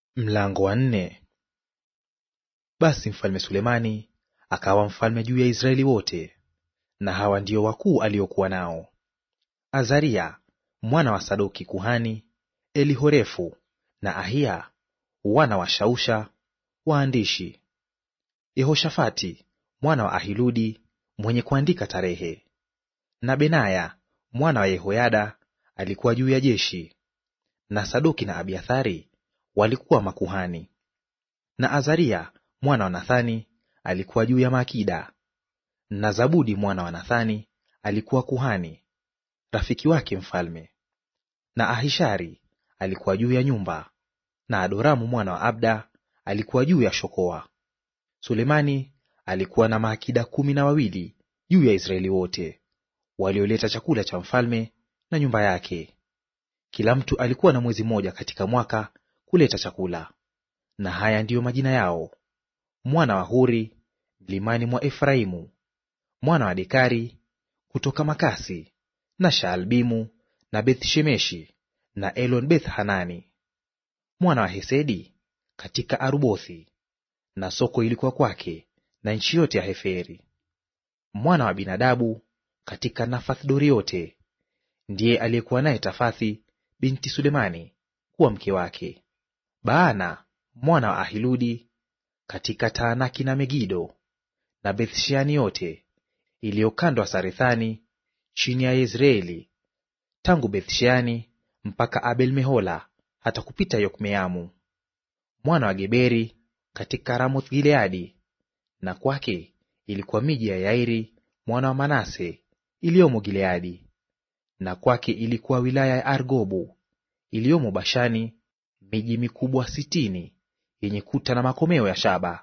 Mlango wa 4. Basi mfalme Sulemani akawa mfalme juu ya Israeli wote, na hawa ndio wakuu aliokuwa nao: Azaria mwana wa Sadoki kuhani, Elihorefu na Ahia wana wa Shausha waandishi, Yehoshafati mwana wa Ahiludi mwenye kuandika tarehe, na Benaya mwana wa Yehoyada alikuwa juu ya jeshi, na Sadoki na Abiathari walikuwa makuhani, na Azaria mwana wa Nathani alikuwa juu ya maakida, na Zabudi mwana wa Nathani alikuwa kuhani, rafiki wake mfalme, na Ahishari alikuwa juu ya nyumba, na Adoramu mwana wa Abda alikuwa juu ya shokoa. Sulemani alikuwa na maakida 12 juu ya Israeli wote, walioleta chakula cha mfalme na nyumba yake. Kila mtu alikuwa na mwezi mmoja katika mwaka kuleta chakula. Na haya ndiyo majina yao: mwana wa Huri, mlimani mwa Efraimu; mwana wa Dekari, kutoka Makasi, na Shaalbimu, na Beth-Shemeshi, na Elon Beth-Hanani; mwana wa Hesedi, katika Arubothi, na soko ilikuwa kwake, na nchi yote ya Heferi; mwana wa Binadabu, katika Nafath-Dori yote, ndiye aliyekuwa naye Tafathi binti Sulemani kuwa mke wake; Baana mwana wa Ahiludi, katika Taanaki na Megido, na Beth-Sheani yote iliyo kando ya Sarethani chini ya Yezreeli, tangu Beth-Sheani mpaka Abel-Mehola hata kupita Yokmeamu; mwana wa Geberi, katika Ramoth Gileadi, na kwake ilikuwa miji ya Yairi mwana wa Manase iliyomo Gileadi; na kwake ilikuwa wilaya ya Argobu iliyomo Bashani, miji mikubwa 60 yenye kuta na makomeo ya shaba.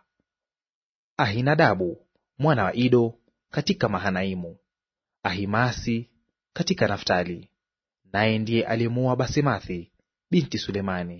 Ahinadabu mwana wa Ido, katika Mahanaimu; Ahimaasi katika Naftali, naye ndiye aliyemuoa Basemathi binti Sulemani;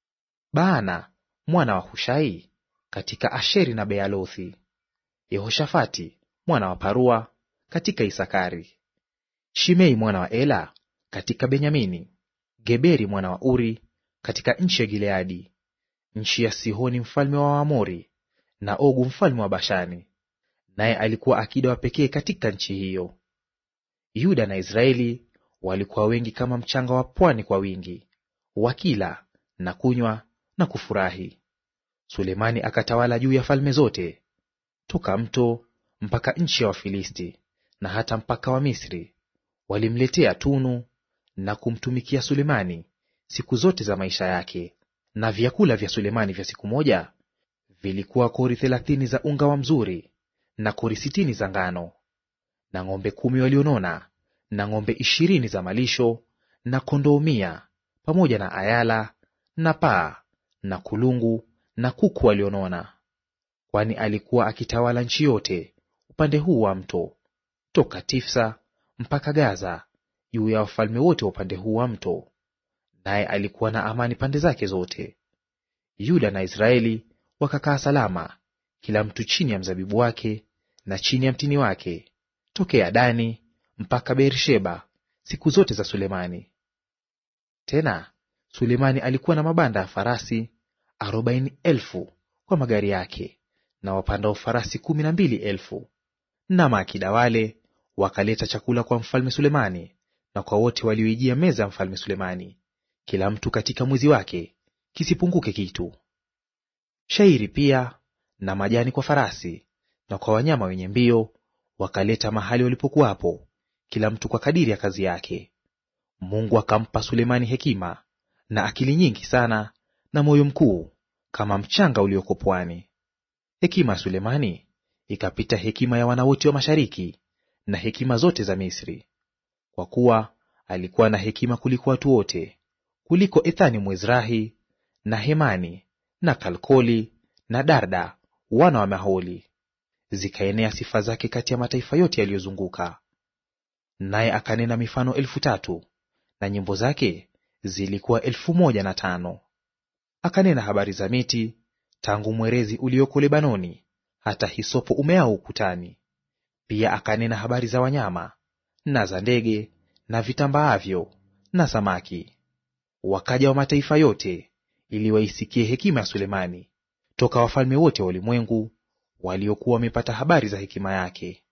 Baana mwana wa Hushai, katika Asheri na Bealothi; Yehoshafati mwana wa Parua, katika Isakari; Shimei mwana wa Ela, katika Benyamini; Geberi mwana wa Uri, katika nchi ya Gileadi, nchi ya Sihoni mfalme wa Waamori, na Ogu mfalme wa Bashani, naye alikuwa akida wa pekee katika nchi hiyo. Yuda na Israeli walikuwa wengi kama mchanga wa pwani kwa wingi, wakila na kunywa na kufurahi. Sulemani akatawala juu ya falme zote, toka mto mpaka nchi ya Wafilisti, na hata mpaka wa Misri. Walimletea tunu na kumtumikia Sulemani siku zote za maisha yake. Na vyakula vya Sulemani vya siku moja vilikuwa kori 30 za unga wa mzuri, na kori 60 za ngano, na ng'ombe 10 walionona, na ng'ombe 20 za malisho, na kondoo 100, pamoja na ayala na paa na kulungu na kuku walionona. Kwani alikuwa akitawala nchi yote upande huu wa mto, toka Tifsa mpaka Gaza, juu ya wafalme wote wa upande huu wa mto, naye alikuwa na amani pande zake zote. Yuda na Israeli wakakaa salama, kila mtu chini ya mzabibu wake na chini ya mtini wake, tokea Dani mpaka Beersheba, siku zote za Sulemani. Tena Sulemani alikuwa na mabanda ya farasi 40,000 kwa magari yake, na wapandao farasi 12,000. Na maakida wale wakaleta chakula kwa mfalme Sulemani na kwa wote walioijia meza ya mfalme Sulemani, kila mtu katika mwezi wake, kisipunguke kitu. Shairi pia na majani kwa farasi na kwa wanyama wenye mbio wakaleta mahali walipokuwapo, kila mtu kwa kadiri ya kazi yake. Mungu akampa Sulemani hekima na akili nyingi sana, na moyo mkuu kama mchanga ulioko pwani. Hekima ya Sulemani ikapita hekima ya wana wote wa mashariki, na hekima zote za Misri, kwa kuwa alikuwa na hekima kuliko watu wote, kuliko Ethani Mwezrahi, na Hemani na Kalkoli na Darda wana wa Maholi. Zikaenea sifa zake kati ya mataifa yote yaliyozunguka. Naye akanena mifano 3,000, na nyimbo zake zilikuwa 1,005. Akanena habari za miti, tangu mwerezi ulioko Lebanoni hata hisopo umeao ukutani. Pia akanena habari za wanyama na za ndege na vitambaavyo na samaki. Wakaja wa mataifa yote ili waisikie hekima ya Sulemani, toka wafalme wote wa ulimwengu waliokuwa wamepata habari za hekima yake.